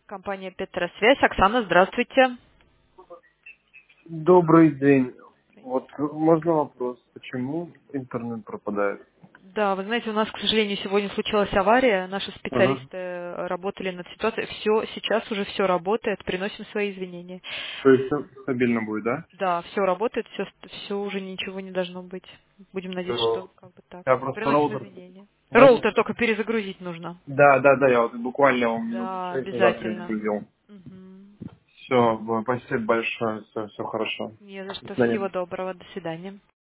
Компания Петросвязь. Оксана, здравствуйте. Добрый день. Вот можно вопрос, почему интернет пропадает? Да, вы знаете, у нас, к сожалению, сегодня случилась авария. Наши Ага. специалисты работали над ситуацией. Все, сейчас уже все работает. Приносим свои извинения. То есть всё стабильно будет, да? Да, все работает, все уже ничего не должно быть. Будем надеяться, что Всё. как бы так. Я просто Приносим роутер. извинения. Знаете? Роутер только перезагрузить нужно. Да, да, да, я вот буквально минут Да, 6 назад обязательно. перезагрузил. Мгм. Все, спасибо большое, все хорошо. Не за До что. свидания. Всего доброго. До свидания.